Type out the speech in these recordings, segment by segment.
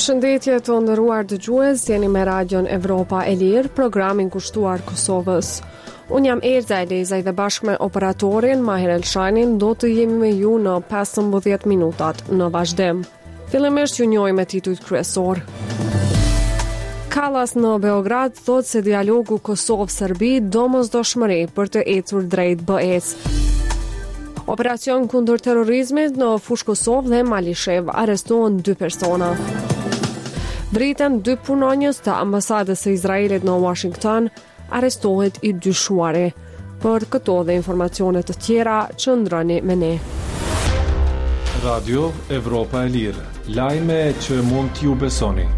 Përshëndetje të nderuar dëgjues, jeni me Radion Evropa e Lirë, programin kushtuar Kosovës. Unë jam Erza Elezaj dhe bashkë me operatorin Maher Elshanin do të jemi me ju në 15 minutat në vazhdim. Fillimisht ju njohim me titujt kryesor. Kallas në Beograd thot se dialogu Kosovë-Serbi domosdoshmëri për të ecur drejt BE-s. Operacion kundër terrorizmit në fushë Kosovë dhe Malishev arrestohen 2 persona. Driten 2 punonjës të ambasadës së Izraelit në Washington arrestohet i dyshuari. Për këto dhe informacione të tjera, qëndroni me ne. Radio Evropa e Lirë, lajme që mund t'ju besoni.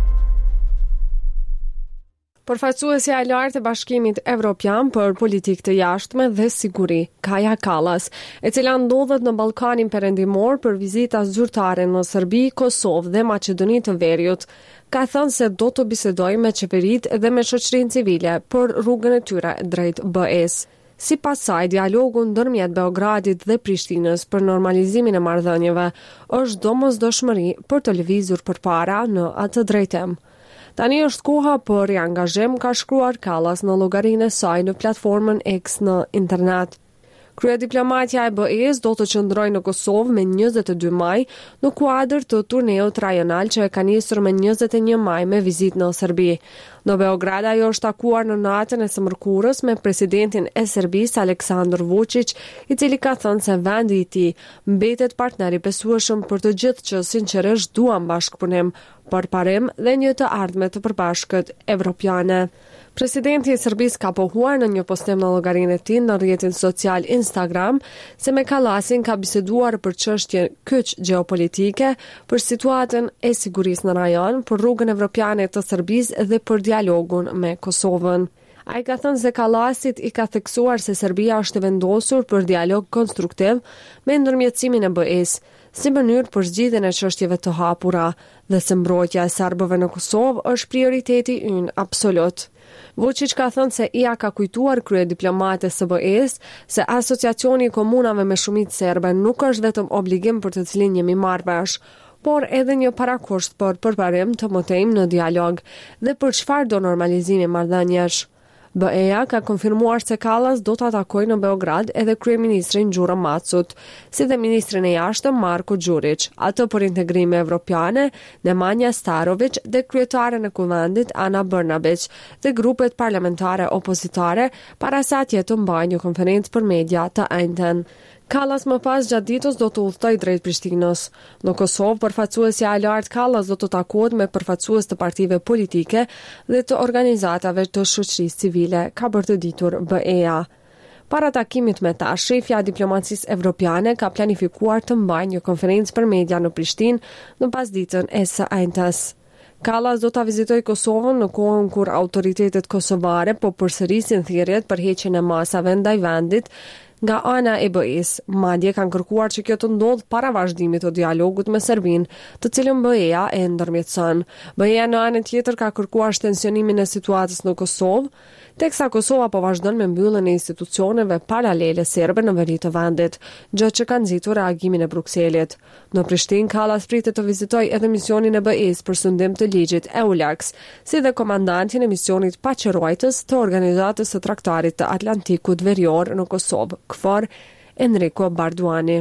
Përfaqësuesja e lartë e Bashkimit Evropian për politikë të jashtme dhe siguri, Kaja Kallas, e cila ndodhet në Ballkanin Perëndimor për vizita zyrtare në Serbi, Kosovë dhe Maqedoni të Veriut, ka thënë se do të bisedojë me qeveritë dhe me shoqërinë civile për rrugën e tyre drejt BE-s. Sipas saj, dialogu ndërmjet Beogradit dhe Prishtinës për normalizimin e marrëdhënieve është domosdoshmëri për të lëvizur përpara në atë drejtim. Tani është koha për riangazhim, ka shkruar Kallas në llogarinë e saj në platformën X në internet. Kryediplomatja e BE-s do të qëndrojë në Kosovë me 22 maj në kuadër të turneut rajonal që e ka nisur me 21 maj me vizitë në Serbi. Në Beograd ajo është takuar në natën e së mërkurës me presidentin e Serbisë Aleksandar Vučić, i cili ka thënë se vendi i tij mbetet partner i besueshëm për të gjithë që sinqerisht duan bashkëpunim, përparim dhe një të ardhme të përbashkët evropiane. Presidenti i Serbisë ka pohuar në një postim në llogarinë e tij në rrjetin social Instagram se me Kallasin ka biseduar për çështjen kyç gjeopolitike, për situatën e sigurisë në rajon, për rrugën evropiane të Serbisë dhe për dialogun me Kosovën. Ai ka thënë se Kallasit i ka theksuar se Serbia është e vendosur për dialog konstruktiv me ndërmjetësimin e BE-s, si mënyrë për zgjidhjen e çështjeve të hapura, dhe se mbrojtja e serbëve në Kosovë është prioriteti ynë absolut. Vučić ka thënë se ia ka kujtuar kryediplomates së BE-s se asociacioni i komunave me shumicë serbe nuk është vetëm obligim për të cilin jemi marrëvesh, por edhe një parakusht për përparim të mëtejmë në dialog dhe për çfarë do normalizimi marrëdhëniesh. BE-ja ka konfirmuar se Kallas do të atakojë në Beograd edhe kryeministrin Gjuro Macut, si dhe ministrin e jashtëm Marko Đurić, atë për integrime evropiane Nemanja Starović dhe kryetaren e kuvendit Ana Brnabić dhe grupet parlamentare opozitare para sa atje të mbajë një konferencë për media të njëjtën. Kallas më pas gjatë ditës do të udhtojë drejt Prishtinës. Në Kosovë, përfaqësuesja e lartë Kallas do të takohet me përfaqësues të partive politike dhe të organizatave të shoqërisë civile, ka bërtëditur BE-ja. Para takimit me ta, shefja e diplomacisë evropiane ka planifikuar të mbajë një konferencë për media në Prishtinë në pasditën e së njëjtës. Kallas do ta vizitojë Kosovën në kohën kur autoritetet kosovare po përsërisin thirrjet për heqjen e masave ndaj vendit nga ana e BE-s. Madje kanë kërkuar që kjo të ndodhë para vazhdimit të dialogut me Serbinë, të cilën BE-ja e ndërmjetëson. BE-ja në anën tjetër ka kërkuar shtensionimin e situatës në Kosovë, teksa Kosova po vazhdon me mbylljen e institucioneve paralele serbe në veri të vendit, gjë që ka nxitur reagimin e Brukselit. Në Prishtinë, Kallas pritet të vizitojë edhe misionin e BE-s për sundim të ligjit EULEX, si dhe komandantin e misionit paqëruajtës të organizatës së traktarit të Atlantikut Verior në Kosovë, KFOR, Enrico Barduani.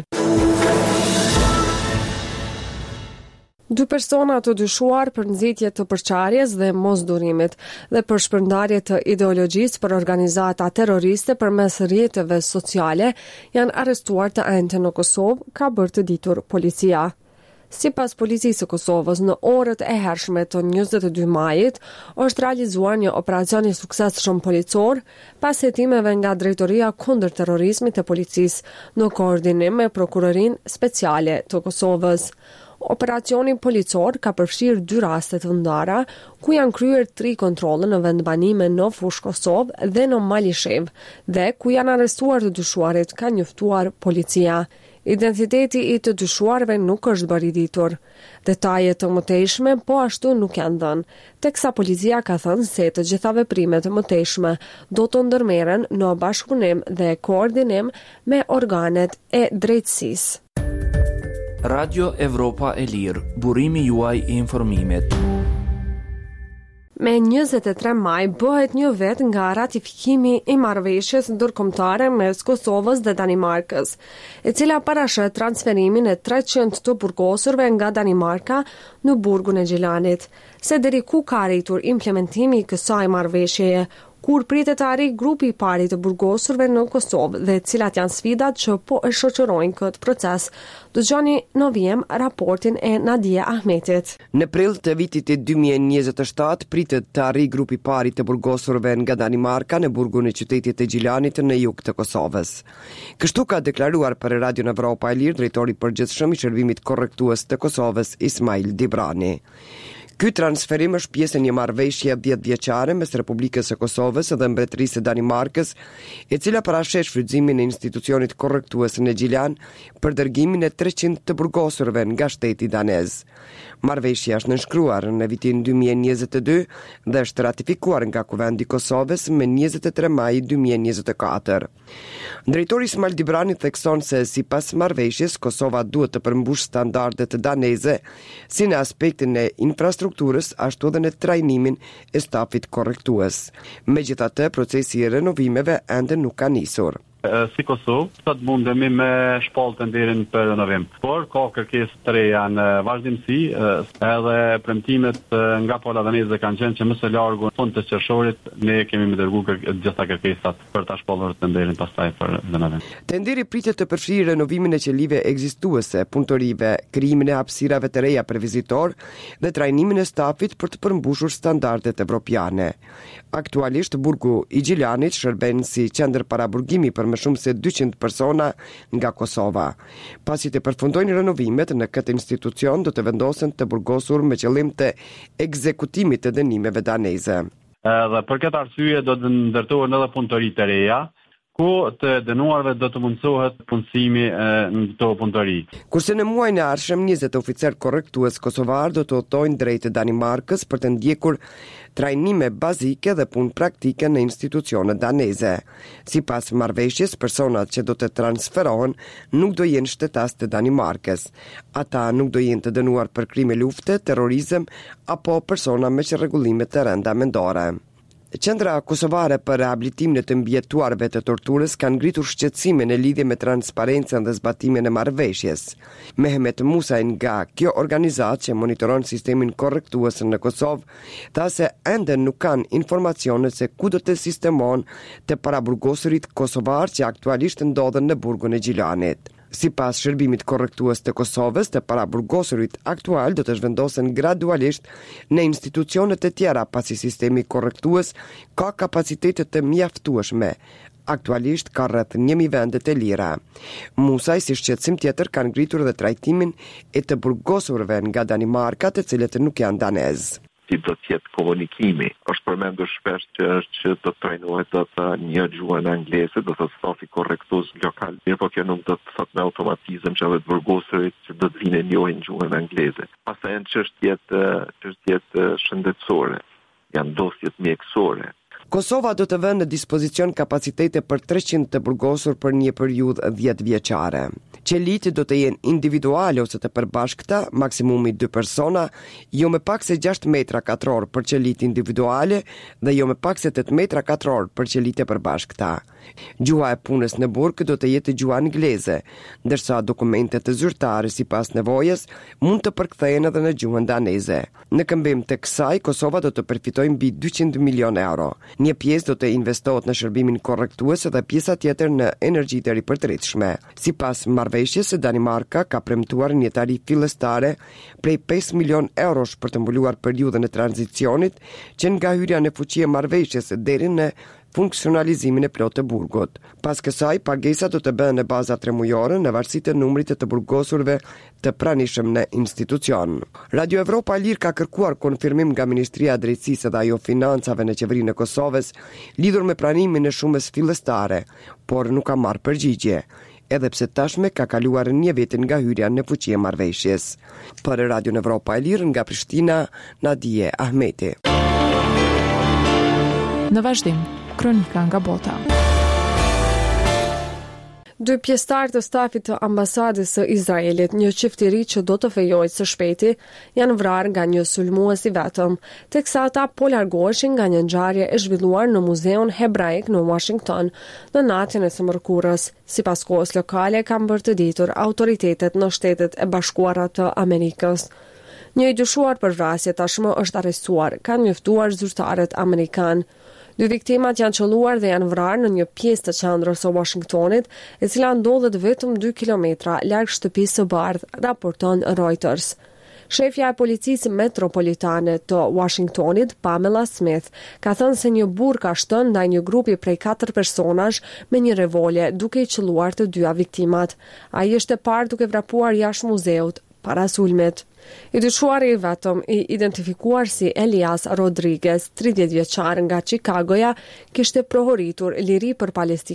2 persona të dyshuar për nxitje të përçarjes dhe mosdurimit dhe për shpërndarje të ideologjisë për organizata terroriste përmes rrjeteve sociale janë arrestuar të njëjtën në Kosovë, ka bërtëditur policia. Sipas policisë së Kosovës, në orët e hershme të 22 majit, është realizuar një operacion i suksesshëm policor pas hetimeve nga Drejtoria kundër terrorizmit e policisë në koordinim me Prokurorinë Speciale të Kosovës. Operacioni policor ka përfshirë 2 raste të ndara, ku janë kryer 3 kontrolle në vendbanime në fushë Kosovë dhe në Malishev, dhe ku janë arrestuar të dyshuarit, ka njoftuar policia. Identiteti i të dyshuarve nuk është bërë i ditur. Detaje të mëtejshme po ashtu nuk janë dhënë, teksa policia ka thënë se të gjitha veprimet të mëtejshme do të ndërmerren në bashkëpunim dhe koordinim me organet e drejtësisë. Radio Evropa e Lirë, burimi juaj I informimit. Me 23 maj bëhet një vit nga ratifikimi I marrëveshjes ndërkombëtare mes Kosovës dhe Danimarkës, e cila parashet transferimin e 300 të burgosurve nga Danimarka në burgun e Gjilanit. Se deri ku ka arritur implementimi I kësaj marrëveshjeje, kur pritet të arrijë grupi I parë të burgosurve në Kosovë dhe cilat janë sfidat që po e shoqërojnë këtë proces. Dëgjoni në vijim raportin e Nadia Ahmetit. Në prill të vitit e 2027 pritet të arrijë grupi I parë të burgosurve nga Danimarka në burgun e qytetit të Gjilanit në jug të Kosovës. Kështu ka deklaruar për Radio Evropa e Lirë drejtori I përgjithshëm I shërbimit korrektues të Kosovës Ismail Dibrani. Ky transferim është pjesë e një marrëveshje 10 vjeçare mes Republikës së Kosovës dhe Mbretërisë së Danimarkës, e cila parashet shfrytëzimin e institucionit korrektues në Gjilan për dërgimin e 300 të burgosurve nga shteti danez. Marrëveshja është nënshkruar në vitin 2022 dhe është ratifikuar nga Kuvendi I Kosovës me 23 maj 2024. Drejtori Ismail Dibrani thekson se sipas marrëveshjes Kosova duhet të përmbush standardet daneze si në aspektin e infrastrukturës ashtu edhe në trajnimin e stafit korrektues. Megjithatë, procesi I renovimeve ende nuk ka nisur. Si Kosovë, sot mundemi me shpallën deri për renovim. Por ka kërkesë të reja në vazhdimsi, edhe premtimet nga pola daneze kanë qenë që më së largu në fund të qershorit ne kemi më dërguar gjitha kërkesat për ta shpallur tenderin pastaj për renovim. Tenderi pritet të përfshijë renovimin e qelive ekzistuese, punëtorive, krijimin e hapësirave të reja për vizitor dhe trajnimin e stafit për të përmbushur standardet evropiane. Aktualisht burgu I Gjilanit shërben si qendër paraburgimi për më shumë se 200 persona nga Kosova. Pasi të përfundojnë renovimet në këtë institucion do të vendosen të burgosur me qëllim të ekzekutimit të dënimeve daneze. Dhe për këtë arsye do të ndërtohen edhe punëtori të reja, ku të dënuarve do të mundësohet punësimi në këto punëtori. Kurse në muajin e ardhshëm 20 oficer korrektues kosovar do të udhtojnë drejt Danimarkës për të ndjekur trajnime bazike dhe punë praktike në institucionet daneze. Sipas marrëveshjes, personat që do të transferohen nuk do jenë shtetas të Danimarkës. Ata nuk do jenë të dënuar për krime lufte, terrorizëm apo persona me çrregullime të rënda mendore. Qendra kosovare për rehabilitimin e të mbijetuarve të torturës ka ngritur shqetësime në lidhje me transparencën dhe zbatimin e marrëveshjes. Mehmet Musaj nga kjo organizatë që monitoron sistemin korrektues në Kosovë tha se ende nuk kanë informacione se ku do të sistemohen të paraburgosurit kosovar që aktualisht ndodhen në burgun e Gjilanit. Sipas shërbimit korrektues të Kosovës, të paraburgosurit aktual do të zhvendosen gradualisht në institucionet e tjera pasi sistemi korrektues ka kapacitete të mjaftueshme. Aktualisht ka rreth 1000 vende të lira. Musaj si shqetësim tjetër kanë ngritur dhe trajtimin e të burgosurve nga Danimarka, të cilët nuk janë danez. Si do të jetë komunikimi. Është përmendur shpesh që do të trajnohet një gjuhën angleze, do të stafi korrektues lokal. Mirë, po kjo nuk do të thotë me automatizëm që edhe të burgosurit që do të vinë njohin gjuhën angleze. Pastaj janë çështjet shëndetësore, janë dosjet mjekësore. Kosova do të vënë në dispozicion kapacitete për 300 të burgosur për një periudhë 10 vjeçare. Qelitë do të jenë individuale ose të përbashkëta, maksimumi 2 persona, jo me pak se 6 metra katror për qelitë individuale dhe jo me pak se 8 metra katror për qelitë përbashkëta. Gjuha e punës në burg do të jetë gjuha angleze, ndërsa dokumentet të zyrtare sipas nevojës mund të përkthehen edhe në gjuhën daneze. Në këmbim të kësaj, Kosova do të përfitojë mbi 200 milion euro. Një pjesë do të investohet në shërbimin korrektues dhe pjesa tjetër në energji të ripërtritshme. Sipas marrëveshjes, Danimarka ka premtuar një tarifë fillestare prej 5 milion eurosh për të mbuluar periudhën e tranzicionit që nga hyrja në fuqi e marrëveshjes deri në funksionalizimin e plotë të burgut. Pas kësaj, pagesa do të bëhen në baza 3 mujore në varësi të numrit të burgosurve të pranishëm në institucion. Radio Evropa Lirë ka kërkuar konfirmim nga Ministria e Drejtësisë dhe ajo Financave në qeverinë e Kosovës lidhur me pranimin e shumës fillestare, por nuk ka marrë përgjigje, edhe pse tashme ka kaluar një vit nga hyrja në fuqi e marrëveshjes. Për Radio Evropa Lirë nga Prishtina, Nadia Ahmeti. Në vazhdim, kronika nga bota. Dy pjesëtar të stafit të ambasadës së Izraelit, një çiftëri që do të fejojë së shpejti, janë vrarë nga një sulmues i vetëm, teksa ata po largoheshin nga një ngjarje e zhvilluar në Muzeun Hebraik në Washington në natën e së mërkurës. Sipas kohës lokale, kanë bërë të ditur autoritetet në Shtetet e Bashkuara të Amerikës. Një i dyshuar për vrasje tashmë është arrestuar, kanë njoftuar zyrtarët amerikanë. 2 viktimat janë qelluar dhe janë vrarë në një pjesë të qendrës së Washingtonit, e cila ndodhet vetëm 2 kilometra larg shtëpisë së bardhë, raporton Reuters. Shefja e policisë metropolitane të Washingtonit, Pamela Smith, ka thënë se një burr ka shtënë ndaj një grupi prej 4 personash me një revolje, duke i qelluar të 2 viktimat. Ai është e parë duke vrapuar jashtë muzeut para sulmit. I dyshuari i vetëm, i identifikuar si Elias Rodriguez, 30 vjeçar nga Chicagoja, kishte prohoritur liri për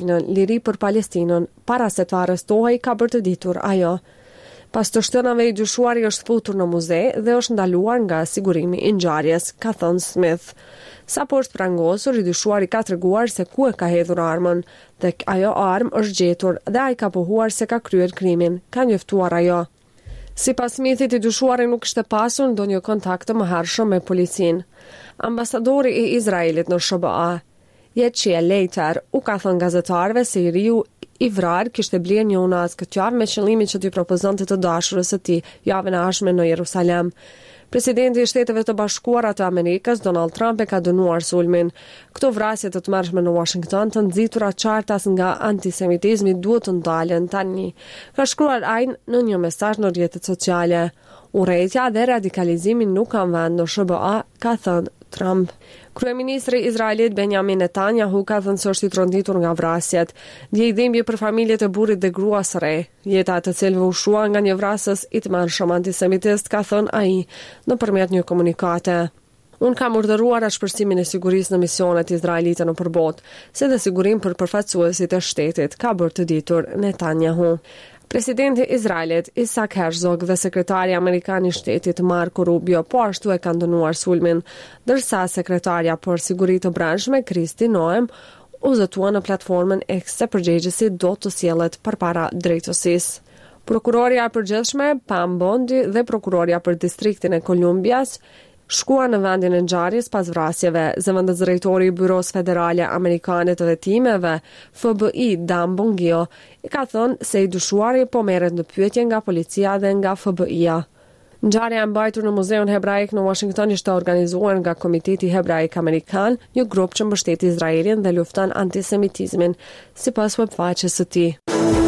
Palestinën, para se të arrestohej, ka bërë të ditur ajo. Pas të shtënave, i dyshuari është futur në muze dhe është ndaluar nga sigurimi i ngjarjes, ka thënë Smith. Sapo është prangosur, i dyshuari ka treguar se ku e ka hedhur armën, dhe ajo armë është gjetur dhe ai ka pohuar se ka kryer krimin, ka njoftuar ajo. Sipas Smithit, i dyshuari nuk kishte pasur ndonjë kontakt të mëhershëm me policinë. Ambasadori i Izraelit në SBA, Yechiel Leiter, u ka thënë gazetarëve se i riu i vrarë kishte blerë një unas këtë javë me qëllimin që t'i propozonte të dashurës së tij javën e ardhshme në Jerusalem. Presidenti i Shteteve të Bashkuara të Amerikës, Donald Trump, e ka dënuar sulmin. Këto vrasje të tmerrshme në Washington, të nxitura qartas nga antisemitizmi, duhet të ndalen tani, ka shkruar ai në një mesazh në rrjetet sociale. Urrejtja dhe radikalizimi nuk kanë vend në SBA, ka thënë Trump. Kryeministri Izraelit Benjamin Netanyahu ka thënë se është i tronditur nga vrasjet. Ndjej dhimbje për familjet e burrit dhe gruas së re. Jeta e të cilëve u shua nga një vrasës i tmerrshëm antisemitist, ka thënë ai nëpërmjet një komunikate. Unë kam urdhëruar shpërsimin e sigurisë në misionet izraelite në përbot, si dhe sigurim për përfaqësuesit e shtetit, ka bërë të ditur Netanyahu. Presidenti i Izraelit Isaac Herzog dhe sekretari amerikan i shtetit Marco Rubio po ashtu e kanë dënuar sulmin, ndërsa sekretarja për siguri të brendshme Kristi Noem u zëtua në platformën X se përgjegjësi do të sjellet përpara drejtësisë. Prokuroria e përgjithshme Pam Bondi dhe prokuroria për distriktin e Kolumbias shkuan në vendin e ngjarjes pas vrasjeve. Zëvendës drejtori i Byros Federale Amerikane të Hetimeve, FBI, Dan Bongio, i ka thënë se i dyshuari po merret në pyetje nga policia dhe nga FBI-a. Ngjarja e mbajtur në Muzeun Hebraik në Washington ishte organizuar nga Komiteti Hebraik Amerikan, një grup që mbështet Izraelin dhe lufton antisemitizmin, sipas webfaqes së tij.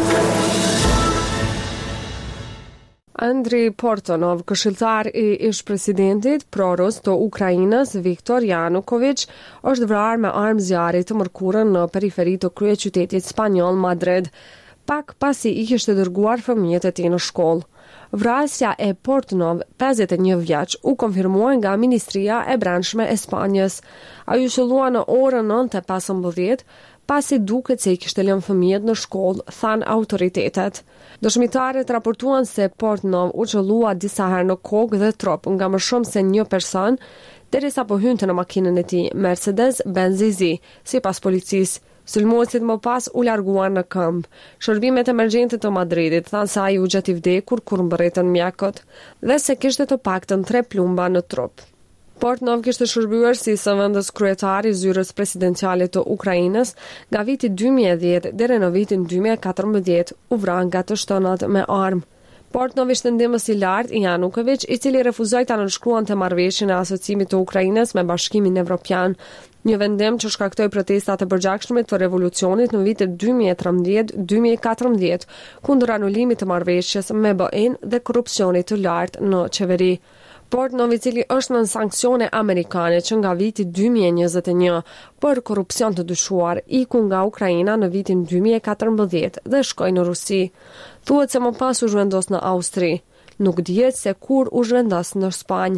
Andriy Portonov, këshilltar i ish-presidentit prorus të Ukrainës Viktor Yanukovych, është vrarë me armë zjarri të mërkurën në periferi të kryeqytetit spanjoll Madrid, pak pasi i kishte dërguar fëmijët e tij në shkollë. Vrasja e Portonov, 51 vjeç, u konfirmua nga Ministria e Brendshme e Spanjës. Ai u shëllua në orën 9:15, pasi duket se i kishte lënë fëmijët në shkollë, than autoritetet. Dëshmitarët raportuan se Portonov u qëllua disa herë në kokë dhe trop nga më shumë se një person, derisa po hynte në makinën e tij, Mercedes-Benz ZZ, sipas policisë. Sulmuesit më pas u larguan në këmbë. Shërbimet emergjente të Madridit thanë se ai u gjeti i vdekur kur mbërritën mjekët dhe se kishte të paktën 3 plumba në trup. Portonov kishte shërbyer si zëvendës kryetari i zyrës presidenciale të Ukrainës nga viti 2010 deri në vitin 2014, u vran nga të shtënat me armë. Portonov ishte ndihmës i lartë i Yanukovych, i cili refuzoi ta nënshkruante marrëveshjen e asociimit të Ukrainës me Bashkimin Evropian, një vendim që shkaktoi protestat e përgjithshme të revolucionit në vitet 2013-2014 kundër anulimit të marrëveshjes me BE-n dhe korrupsionit të lartë në qeveri. Portonov, i cili është nën sanksione amerikane që nga viti 2021 për korrupsion të dyshuar, iku nga Ukraina në vitin 2014 dhe shkoi në Rusi. Thuhet se më pas u zhvendos në Austri. Nuk dihet se kur u zhvendos në Spanjë.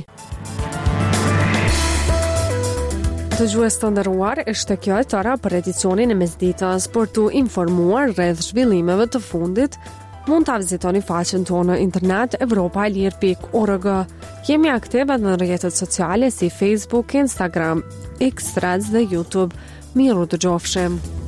Dëgjues të nderuar, është kjo e tëra për edicionin e mesditës. Për të informuar rreth zhvillimeve të fundit, mund ta vizitoni faqen tonë në internet europaelir.org. Jemi aktive në rrjetet sociale si Facebook, Instagram, X, Threads dhe YouTube. Miru dëgjofshim.